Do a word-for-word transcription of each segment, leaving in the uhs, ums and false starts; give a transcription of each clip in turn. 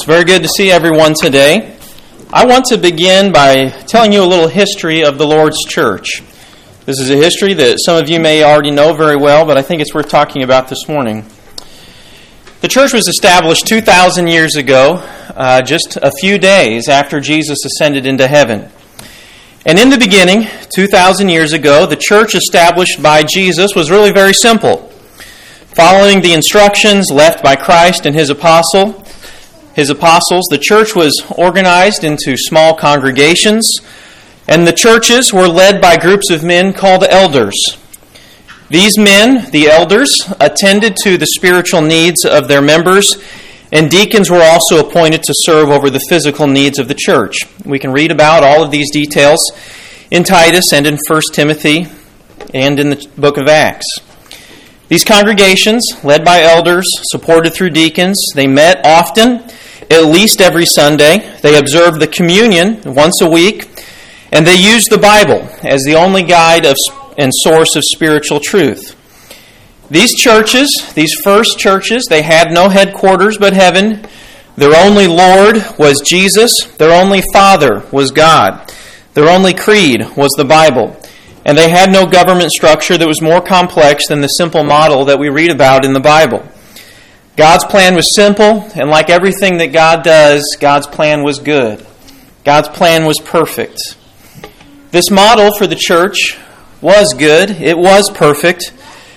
Very good to see everyone today. I want to begin by telling you a little history of the Lord's Church. This is a history that some of you may already know very well, but I think it's worth talking about this morning. The church was established two thousand years ago, uh, just a few days after Jesus ascended into heaven. And in the beginning, two thousand years ago, the church established by Jesus was really very simple. Following the instructions left by Christ and his apostle, his apostles, the church was organized into small congregations, and the churches were led by groups of men called elders. These men, the elders, attended to the spiritual needs of their members, and deacons were also appointed to serve over the physical needs of the church. We can read about all of these details in Titus and in First Timothy and in the book of Acts. These congregations, led by elders, supported through deacons, they met often, at least every Sunday. They observed the communion once a week, and they used the Bible as the only guide of, and source of spiritual truth. These churches, these first churches, they had no headquarters but heaven. Their only Lord was Jesus. Their only Father was God. Their only creed was the Bible. And they had no government structure that was more complex than the simple model that we read about in the Bible. God's plan was simple, and like everything that God does, God's plan was good. God's plan was perfect. This model for the church was good. It was perfect.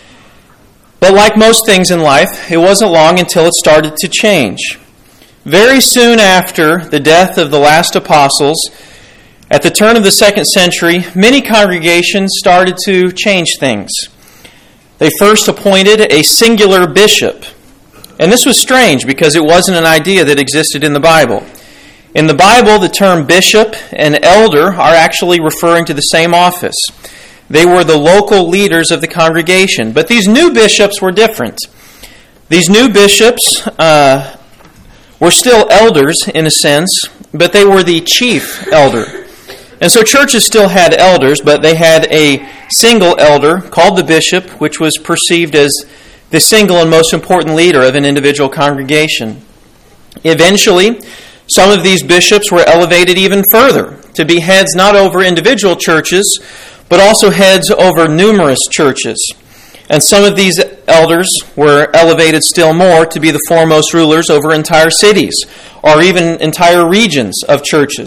But like most things in life, it wasn't long until it started to change. Very soon after the death of the last apostles, at the turn of the second century, many congregations started to change things. They first appointed a singular bishop. And this was strange because it wasn't an idea that existed in the Bible. In the Bible, the term bishop and elder are actually referring to the same office. They were the local leaders of the congregation. But these new bishops were different. These new bishops uh, were still elders in a sense, but they were the chief elder. And so churches still had elders, but they had a single elder called the bishop, which was perceived as the single and most important leader of an individual congregation. Eventually, some of these bishops were elevated even further to be heads not over individual churches, but also heads over numerous churches. And some of these elders were elevated still more to be the foremost rulers over entire cities or even entire regions of churches.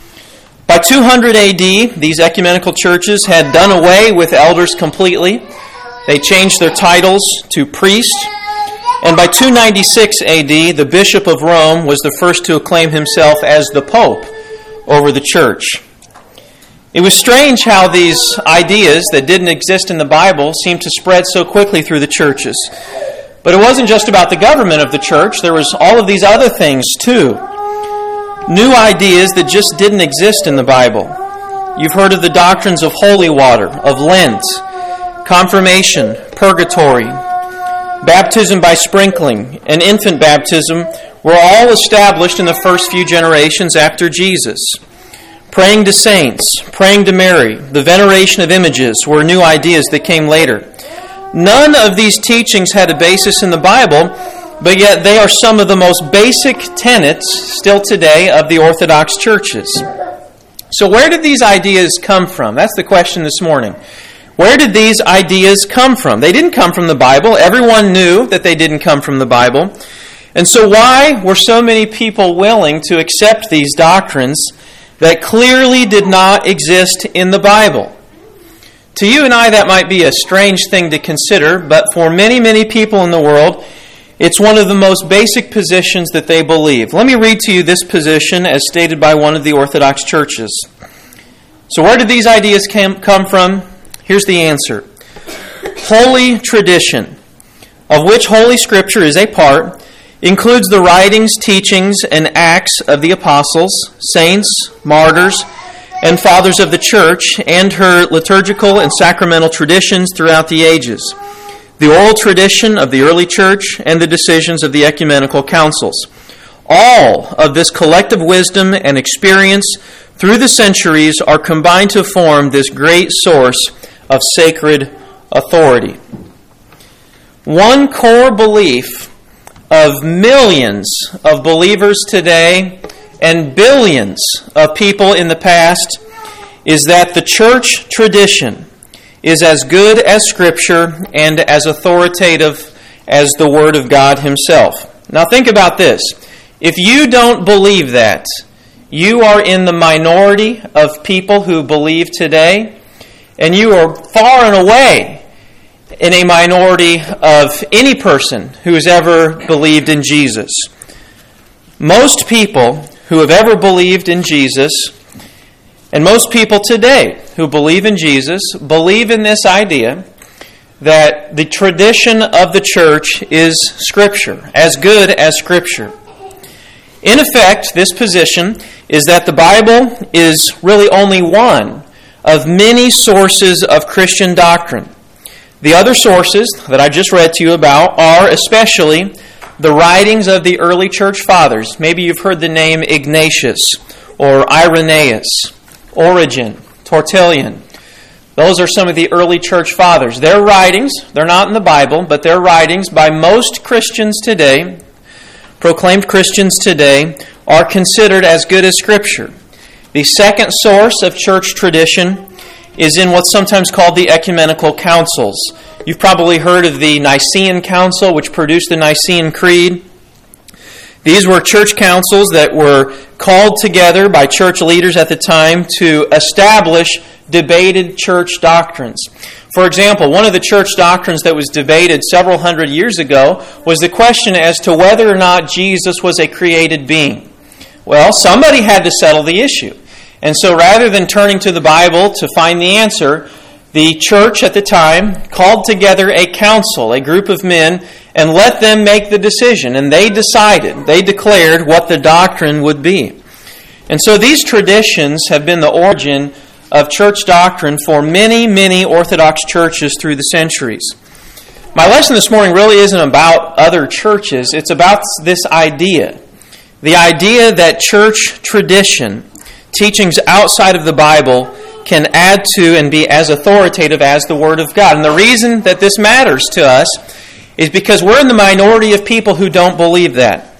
By two hundred A D, these ecumenical churches had done away with elders completely. They changed their titles to priest. And by two ninety-six A D, the Bishop of Rome was the first to acclaim himself as the Pope over the church. It was strange how these ideas that didn't exist in the Bible seemed to spread so quickly through the churches. But it wasn't just about the government of the church. There was all of these other things too. New ideas that just didn't exist in the Bible. You've heard of the doctrines of holy water, of Lent, confirmation, purgatory, baptism by sprinkling, and infant baptism were all established in the first few generations after Jesus. Praying to saints, praying to Mary, the veneration of images were new ideas that came later. None of these teachings had a basis in the Bible, but yet they are some of the most basic tenets still today of the Orthodox churches. So where did these ideas come from? That's the question this morning. Where did these ideas come from? They didn't come from the Bible. Everyone knew that they didn't come from the Bible. And so why were so many people willing to accept these doctrines that clearly did not exist in the Bible? To you and I, that might be a strange thing to consider, but for many, many people in the world, it's one of the most basic positions that they believe. Let me read to you this position as stated by one of the Orthodox churches. So where did these ideas come from? Here's the answer. Holy tradition, of which Holy Scripture is a part, includes the writings, teachings, and acts of the apostles, saints, martyrs, and fathers of the church, and her liturgical and sacramental traditions throughout the ages, the oral tradition of the early church, and the decisions of the ecumenical councils. All of this collective wisdom and experience through the centuries are combined to form this great source of sacred authority. One core belief of millions of believers today and billions of people in the past is that the church tradition is as good as Scripture and as authoritative as the Word of God Himself. Now think about this. If you don't believe that, you are in the minority of people who believe today, and you are far and away in a minority of any person who has ever believed in Jesus. Most people who have ever believed in Jesus, and most people today who believe in Jesus, believe in this idea that the tradition of the church is Scripture, as good as Scripture. In effect, this position is that the Bible is really only one of many sources of Christian doctrine. The other sources that I just read to you about are especially the writings of the early church fathers. Maybe you've heard the name Ignatius or Irenaeus, Origen, Tertullian. Those are some of the early church fathers. Their writings, they're not in the Bible, but their writings by most Christians today, proclaimed Christians today, are considered as good as Scripture. The second source of church tradition is in what's sometimes called the ecumenical councils. You've probably heard of the Nicene Council, which produced the Nicene Creed. These were church councils that were called together by church leaders at the time to establish debated church doctrines. For example, one of the church doctrines that was debated several hundred years ago was the question as to whether or not Jesus was a created being. Well, somebody had to settle the issue. And so rather than turning to the Bible to find the answer, the church at the time called together a council, a group of men, and let them make the decision. And they decided, they declared what the doctrine would be. And so these traditions have been the origin of church doctrine for many, many Orthodox churches through the centuries. My lesson this morning really isn't about other churches. It's about this idea. The idea that church tradition, teachings outside of the Bible, can add to and be as authoritative as the Word of God. And the reason that this matters to us is because we're in the minority of people who don't believe that.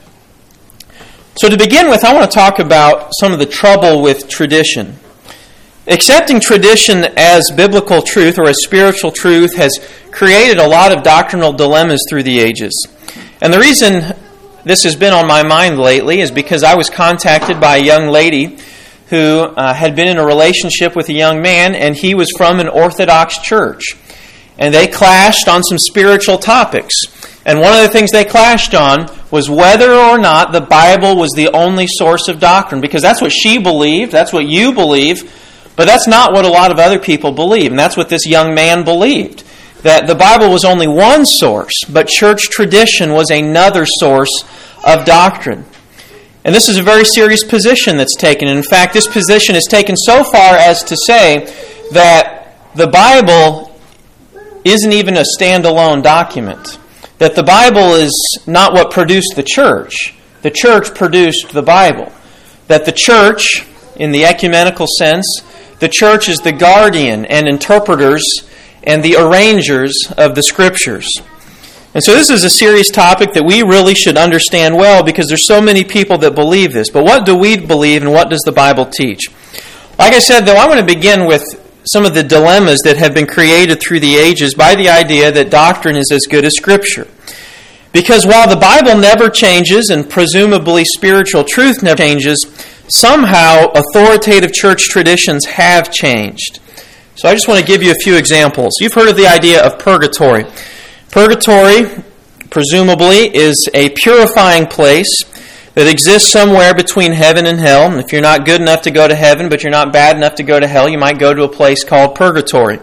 So to begin with, I want to talk about some of the trouble with tradition. Accepting tradition as biblical truth or as spiritual truth has created a lot of doctrinal dilemmas through the ages. And the reason this has been on my mind lately is because I was contacted by a young lady who uh, had been in a relationship with a young man, and he was from an Orthodox church. And they clashed on some spiritual topics. And one of the things they clashed on was whether or not the Bible was the only source of doctrine. Because that's what she believed, that's what you believe, but that's not what a lot of other people believe. And that's what this young man believed. That the Bible was only one source, but church tradition was another source of doctrine. And this is a very serious position that's taken. In fact, this position is taken so far as to say that the Bible isn't even a standalone document. That the Bible is not what produced the church. The church produced the Bible. That the church, in the ecumenical sense, the church is the guardian and interpreters and the arrangers of the Scriptures. And so this is a serious topic that we really should understand well because there's so many people that believe this. But what do we believe and what does the Bible teach? Like I said, though, I want to begin with some of the dilemmas that have been created through the ages by the idea that doctrine is as good as Scripture. Because while the Bible never changes and presumably spiritual truth never changes, somehow authoritative church traditions have changed. So I just want to give you a few examples. You've heard of the idea of purgatory. Purgatory, presumably, is a purifying place that exists somewhere between heaven and hell. And if you're not good enough to go to heaven, but you're not bad enough to go to hell, you might go to a place called purgatory.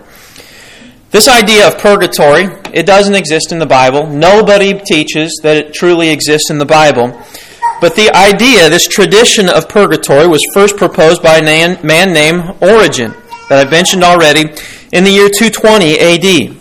This idea of purgatory, it doesn't exist in the Bible. Nobody teaches that it truly exists in the Bible. But the idea, this tradition of purgatory, was first proposed by a man named Origen, that I've mentioned already, in the year two twenty A D.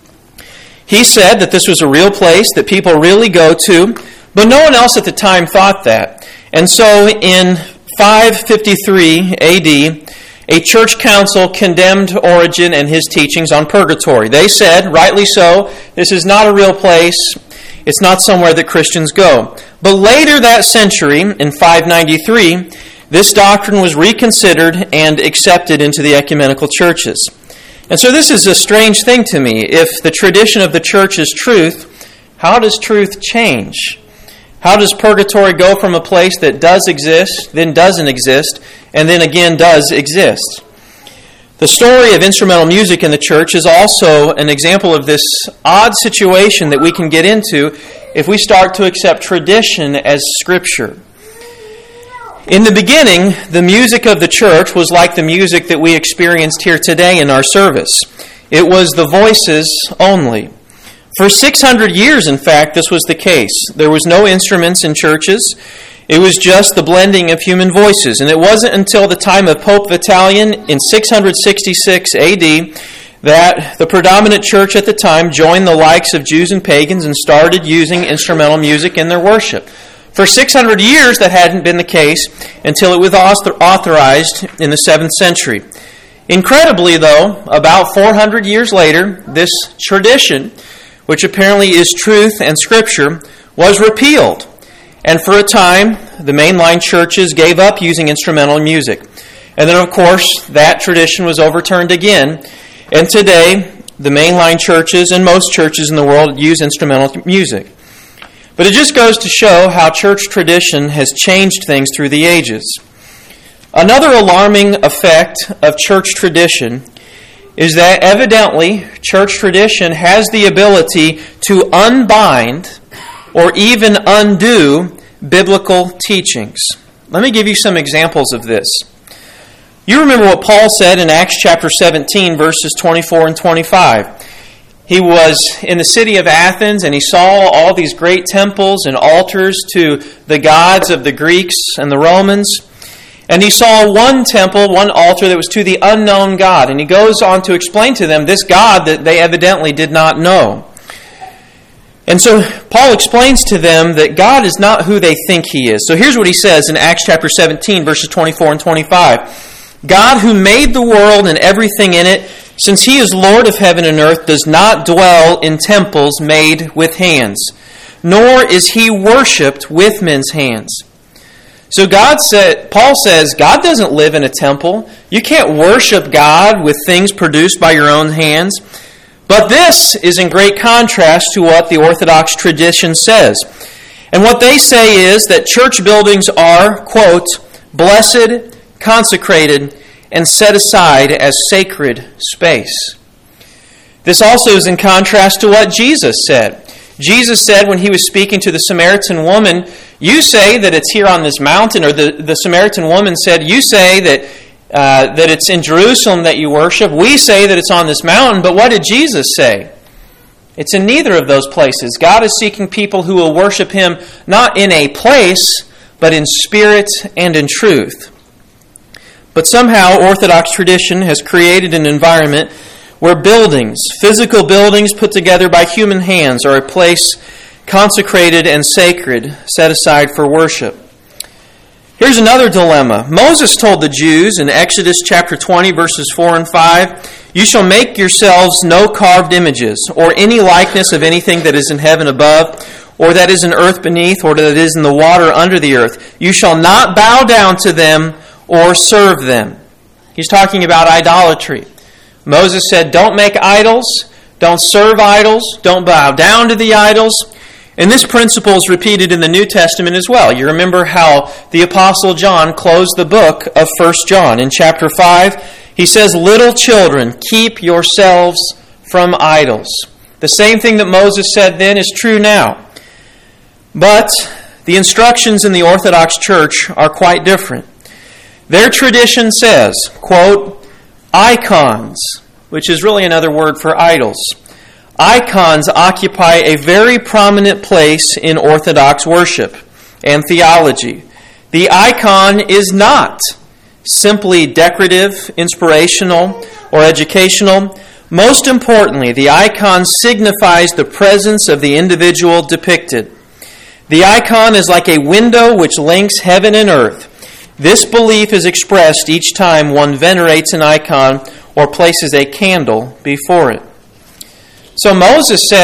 He said that this was a real place that people really go to, but no one else at the time thought that. And so in five fifty-three A D, a church council condemned Origen and his teachings on purgatory. They said, rightly so, this is not a real place. It's not somewhere that Christians go. But later that century, in five ninety-three, this doctrine was reconsidered and accepted into the ecumenical churches. And so this is a strange thing to me. If the tradition of the church is truth, how does truth change? How does purgatory go from a place that does exist, then doesn't exist, and then again does exist? The story of instrumental music in the church is also an example of this odd situation that we can get into if we start to accept tradition as Scripture. In the beginning, the music of the church was like the music that we experienced here today in our service. It was the voices only. For six hundred years, in fact, this was the case. There was no instruments in churches. It was just the blending of human voices. And it wasn't until the time of Pope Vitalian in six sixty-six A D that the predominant church at the time joined the likes of Jews and pagans and started using instrumental music in their worship. For six hundred years, that hadn't been the case until it was authorized in the seventh century. Incredibly, though, about four hundred years later, this tradition, which apparently is truth and Scripture, was repealed. And for a time, the mainline churches gave up using instrumental music. And then, of course, that tradition was overturned again. And today, the mainline churches and most churches in the world use instrumental music. But it just goes to show how church tradition has changed things through the ages. Another alarming effect of church tradition is that evidently church tradition has the ability to unbind or even undo biblical teachings. Let me give you some examples of this. You remember what Paul said in Acts chapter seventeen, verses twenty-four and twenty-five. He was in the city of Athens and he saw all these great temples and altars to the gods of the Greeks and the Romans. And he saw one temple, one altar that was to the unknown God. And he goes on to explain to them this God that they evidently did not know. And so Paul explains to them that God is not who they think He is. So here's what he says in Acts chapter seventeen, verses twenty-four and twenty-five. God who made the world and everything in it, since He is Lord of heaven and earth, does not dwell in temples made with hands, nor is He worshipped with men's hands. So God said, Paul says, God doesn't live in a temple. You can't worship God with things produced by your own hands. But this is in great contrast to what the Orthodox tradition says. And what they say is that church buildings are, quote, blessed, consecrated, and set aside as sacred space. This also is in contrast to what Jesus said. Jesus said when He was speaking to the Samaritan woman, you say that it's here on this mountain, or the, the Samaritan woman said, you say that uh, that it's in Jerusalem that you worship. We say that it's on this mountain, but what did Jesus say? It's in neither of those places. God is seeking people who will worship Him not in a place, but in spirit and in truth. But somehow Orthodox tradition has created an environment where buildings, physical buildings put together by human hands, are a place consecrated and sacred, set aside for worship. Here's another dilemma. Moses told the Jews in Exodus chapter twenty, verses four and five, you shall make yourselves no carved images, or any likeness of anything that is in heaven above, or that is in earth beneath, or that is in the water under the earth. You shall not bow down to them or serve them. He's talking about idolatry. Moses said, don't make idols, don't serve idols, don't bow down to the idols. And this principle is repeated in the New Testament as well. You remember how the Apostle John closed the book of First John. In chapter five, he says, little children, keep yourselves from idols. The same thing that Moses said then is true now. But the instructions in the Orthodox Church are quite different. Their tradition says, quote, icons, which is really another word for idols. Icons occupy a very prominent place in Orthodox worship and theology. The icon is not simply decorative, inspirational, or educational. Most importantly, the icon signifies the presence of the individual depicted. The icon is like a window which links heaven and earth. This belief is expressed each time one venerates an icon or places a candle before it. So Moses said,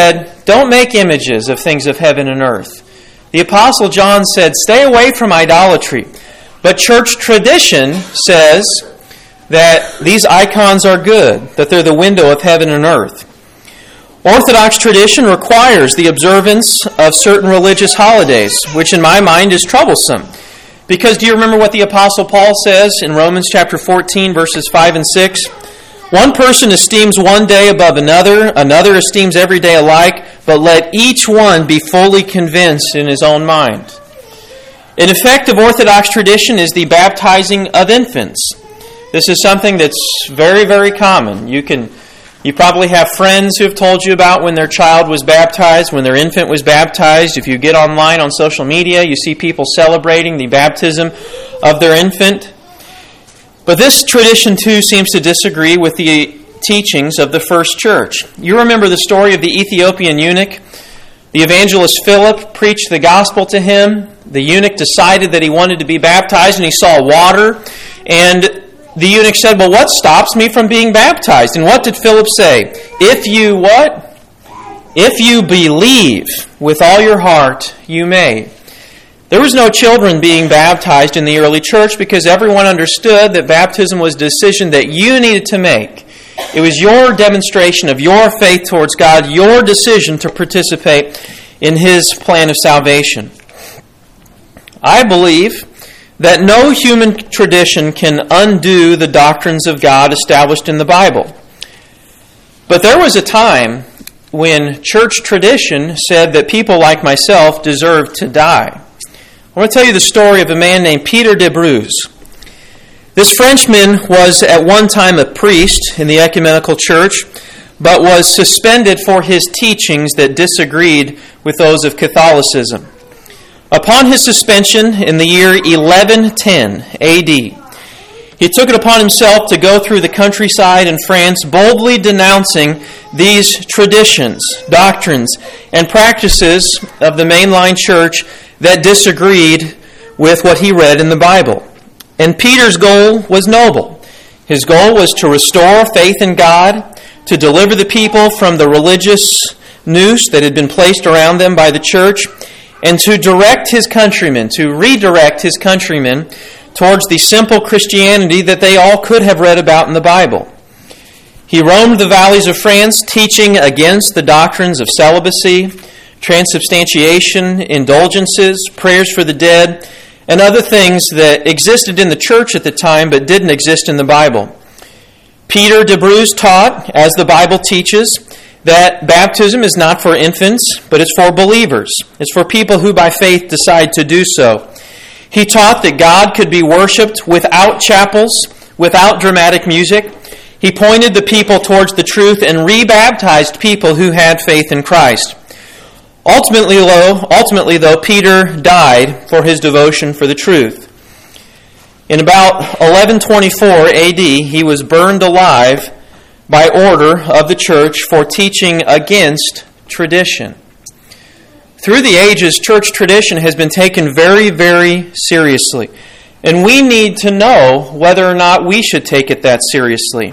don't make images of things of heaven and earth. The Apostle John said, stay away from idolatry. But church tradition says that these icons are good, that they're the window of heaven and earth. Orthodox tradition requires the observance of certain religious holidays, which in my mind is troublesome. Because do you remember what the Apostle Paul says in Romans chapter fourteen, verses five and six? One person esteems one day above another, another esteems every day alike, but let each one be fully convinced in his own mind. An effect of Orthodox tradition is the baptizing of infants. This is something that's very, very common. You can, you probably have friends who have told you about when their child was baptized, when their infant was baptized. If you get online on social media, you see people celebrating the baptism of their infant. But this tradition, too, seems to disagree with the teachings of the first church. You remember the story of the Ethiopian eunuch? The evangelist Philip preached the gospel to him. The eunuch decided that he wanted to be baptized, and he saw water. And the eunuch said, well, what stops me from being baptized? And what did Philip say? If you what? If you believe with all your heart, you may. There was no children being baptized in the early church because everyone understood that baptism was a decision that you needed to make. It was your demonstration of your faith towards God, your decision to participate in His plan of salvation. I believe that no human tradition can undo the doctrines of God established in the Bible. But there was a time when church tradition said that people like myself deserved to die. I want to tell you the story of a man named Peter de Bruze. This Frenchman was at one time a priest in the ecumenical church, but was suspended for his teachings that disagreed with those of Catholicism. Upon his suspension in the year eleven ten A D, he took it upon himself to go through the countryside in France boldly denouncing these traditions, doctrines, and practices of the mainline church that disagreed with what he read in the Bible. And Peter's goal was noble. His goal was to restore faith in God, to deliver the people from the religious noose that had been placed around them by the church, and to direct his countrymen, to redirect his countrymen towards the simple Christianity that they all could have read about in the Bible. He roamed the valleys of France, teaching against the doctrines of celibacy, transubstantiation, indulgences, prayers for the dead, and other things that existed in the church at the time but didn't exist in the Bible. Peter de Bruze taught, as the Bible teaches, that baptism is not for infants, but it's for believers. It's for people who by faith decide to do so. He taught that God could be worshipped without chapels, without dramatic music. He pointed the people towards the truth and rebaptized people who had faith in Christ. Ultimately, though, ultimately, though, Peter died for his devotion for the truth. In about eleven twenty-four A D, he was burned alive by order of the church for teaching against tradition. Through the ages, church tradition has been taken very, very seriously. And we need to know whether or not we should take it that seriously.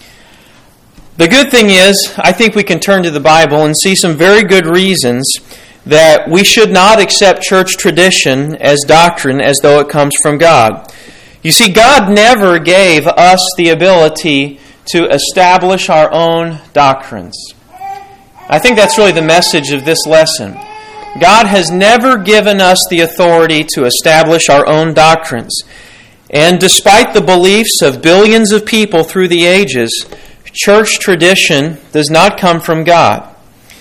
The good thing is, I think we can turn to the Bible and see some very good reasons that we should not accept church tradition as doctrine as though it comes from God. You see, God never gave us the ability to establish our own doctrines. I think that's really the message of this lesson. God has never given us the authority to establish our own doctrines. And despite the beliefs of billions of people through the ages, church tradition does not come from God.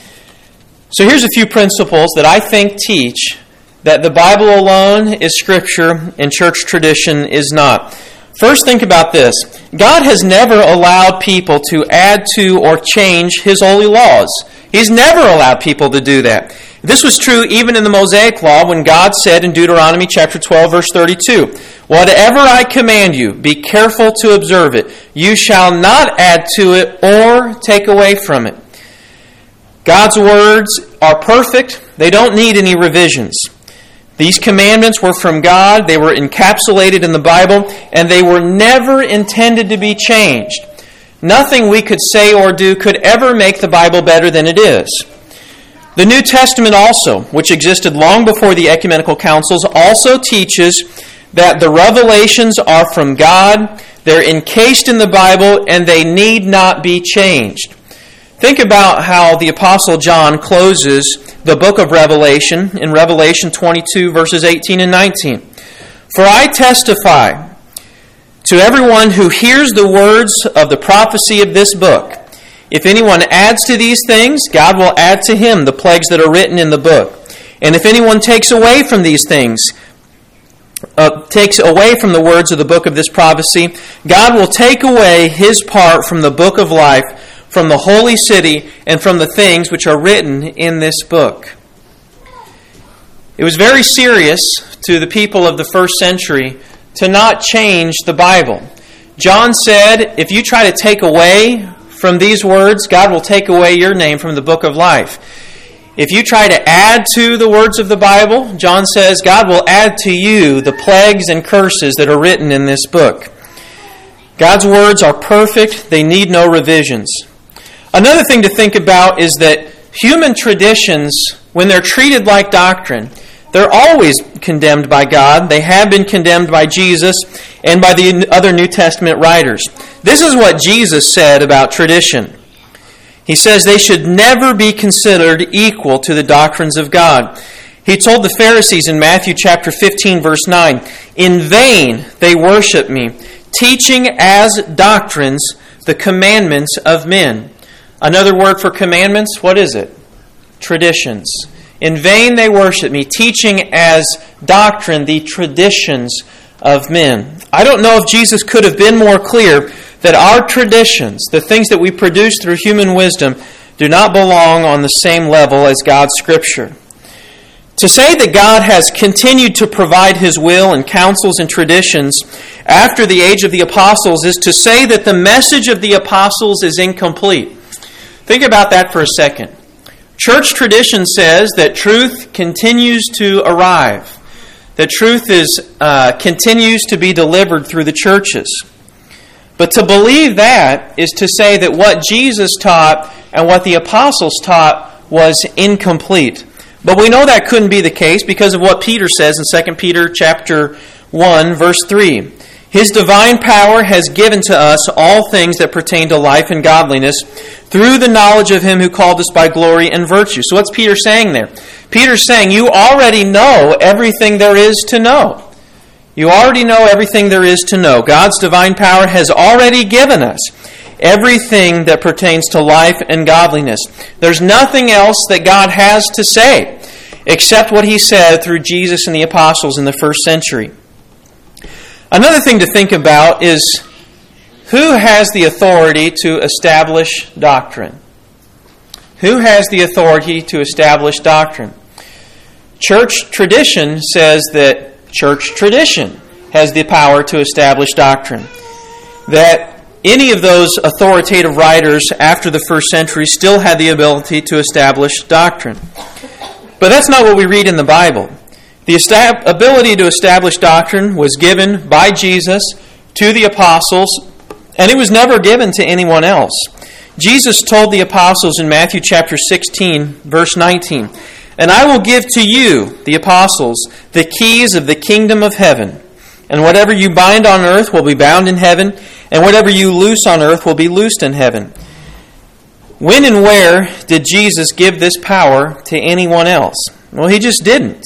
So here's a few principles that I think teach that the Bible alone is Scripture and church tradition is not. First, think about this. God has never allowed people to add to or change His holy laws. He's never allowed people to do that. This was true even in the Mosaic Law when God said in Deuteronomy chapter twelve, verse thirty-two, "Whatever I command you, be careful to observe it. You shall not add to it or take away from it." God's words are perfect. They don't need any revisions. These commandments were from God. They were encapsulated in the Bible, and they were never intended to be changed. Nothing we could say or do could ever make the Bible better than it is. The New Testament also, which existed long before the ecumenical councils, also teaches that the revelations are from God, they're encased in the Bible, and they need not be changed. Think about how the Apostle John closes the book of Revelation in Revelation twenty-two, verses eighteen and nineteen. For I testify to everyone who hears the words of the prophecy of this book. If anyone adds to these things, God will add to him the plagues that are written in the book. And if anyone takes away from these things, uh, takes away from the words of the book of this prophecy, God will take away his part from the book of life, from the holy city, and from the things which are written in this book. It was very serious to the people of the first century to not change the Bible. John said, if you try to take away from these words, God will take away your name from the book of life. If you try to add to the words of the Bible, John says, God will add to you the plagues and curses that are written in this book. God's words are perfect. They need no revisions. Another thing to think about is that human traditions, when they're treated like doctrine, they're always condemned by God. They have been condemned by Jesus and by the other New Testament writers. This is what Jesus said about tradition. He says they should never be considered equal to the doctrines of God. He told the Pharisees in Matthew chapter fifteen, verse nine, in vain they worship me, teaching as doctrines the commandments of men. Another word for commandments, what is it? Traditions. In vain they worship me, teaching as doctrine the traditions of men. I don't know if Jesus could have been more clear that our traditions, the things that we produce through human wisdom, do not belong on the same level as God's Scripture. To say that God has continued to provide His will and counsels and traditions after the age of the apostles is to say that the message of the apostles is incomplete. Think about that for a second. Church tradition says that truth continues to arrive, that truth is uh, continues to be delivered through the churches. But to believe that is to say that what Jesus taught and what the apostles taught was incomplete. But we know that couldn't be the case because of what Peter says in Second Peter chapter one, verse three. His divine power has given to us all things that pertain to life and godliness through the knowledge of Him who called us by glory and virtue. So what's Peter saying there? Peter's saying you already know everything there is to know. You already know everything there is to know. God's divine power has already given us everything that pertains to life and godliness. There's nothing else that God has to say except what He said through Jesus and the apostles in the first century. Another thing to think about is who has the authority to establish doctrine? Who has the authority to establish doctrine? Church tradition says that church tradition has the power to establish doctrine. That any of those authoritative writers after the first century still had the ability to establish doctrine. But that's not what we read in the Bible. The estab- ability to establish doctrine was given by Jesus to the apostles, and it was never given to anyone else. Jesus told the apostles in Matthew chapter sixteen, verse nineteen, and I will give to you, the apostles, the keys of the kingdom of heaven. And whatever you bind on earth will be bound in heaven, and whatever you loose on earth will be loosed in heaven. When and where did Jesus give this power to anyone else? Well, He just didn't.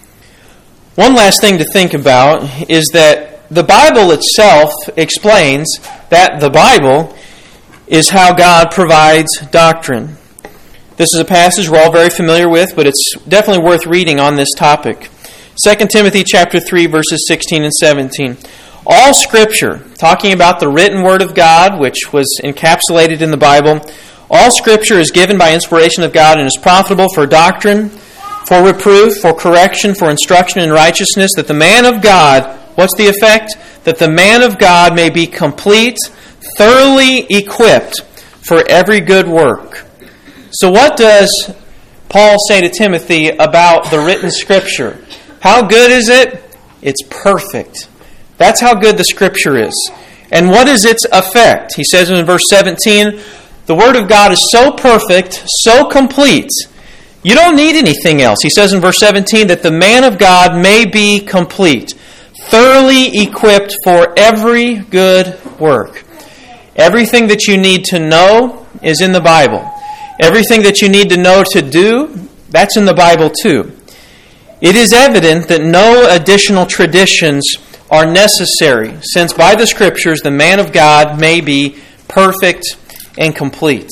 One last thing to think about is that the Bible itself explains that the Bible is how God provides doctrine. This is a passage we're all very familiar with, but it's definitely worth reading on this topic. Second Timothy chapter three, verses sixteen and seventeen. All Scripture, talking about the written Word of God, which was encapsulated in the Bible, all Scripture is given by inspiration of God and is profitable for doctrine, for reproof, for correction, for instruction in righteousness, that the man of God, what's the effect? That the man of God may be complete, thoroughly equipped for every good work. So what does Paul say to Timothy about the written Scripture? How good is it? It's perfect. That's how good the Scripture is. And what is its effect? He says in verse seventeen, the Word of God is so perfect, so complete, You don't need anything else. He says in verse seventeen that the man of God may be complete, thoroughly equipped for every good work. Everything that you need to know is in the Bible. Everything that you need to know to do, that's in the Bible too. It is evident that no additional traditions are necessary, since by the Scriptures the man of God may be perfect and complete.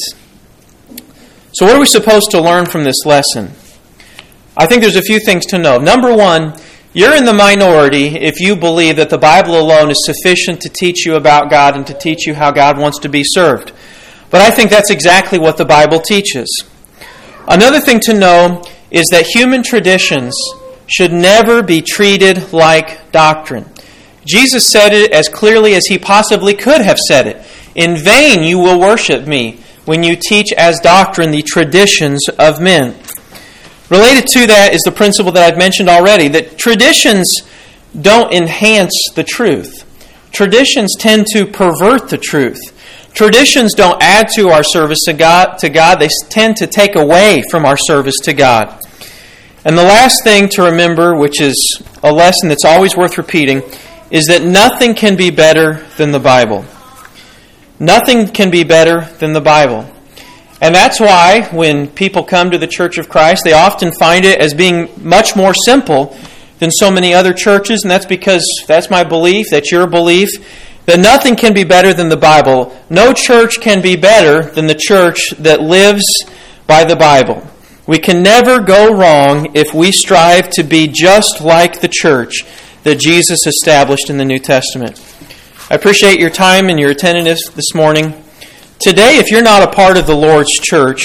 So what are we supposed to learn from this lesson? I think there's a few things to know. Number one, you're in the minority if you believe that the Bible alone is sufficient to teach you about God and to teach you how God wants to be served. But I think that's exactly what the Bible teaches. Another thing to know is that human traditions should never be treated like doctrine. Jesus said it as clearly as he possibly could have said it. In vain you will worship me when you teach as doctrine the traditions of men. Related to that is the principle that I've mentioned already, that traditions don't enhance the truth. Traditions tend to pervert the truth. Traditions don't add to our service to God, to God. They tend to take away from our service to God. And the last thing to remember, which is a lesson that's always worth repeating, is that nothing can be better than the Bible. Nothing can be better than the Bible. And that's why when people come to the Church of Christ, they often find it as being much more simple than so many other churches, and that's because that's my belief, that's your belief, that nothing can be better than the Bible. No church can be better than the church that lives by the Bible. We can never go wrong if we strive to be just like the church that Jesus established in the New Testament. I appreciate your time and your attentiveness this morning. Today, if you're not a part of the Lord's church,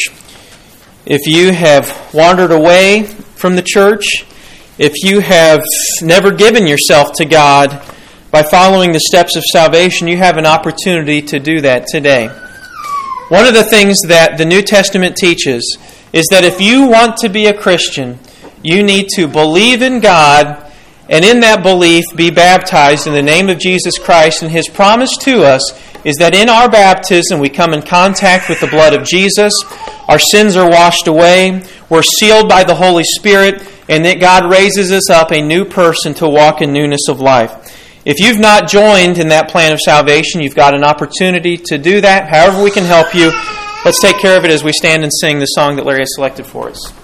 if you have wandered away from the church, if you have never given yourself to God by following the steps of salvation, you have an opportunity to do that today. One of the things that the New Testament teaches is that if you want to be a Christian, you need to believe in God and in that belief be baptized in the name of Jesus Christ. And His promise to us is that in our baptism we come in contact with the blood of Jesus, our sins are washed away, we're sealed by the Holy Spirit, and that God raises us up a new person to walk in newness of life. If you've not joined in that plan of salvation, you've got an opportunity to do that. However we can help you, let's take care of it as we stand and sing the song that Larry has selected for us.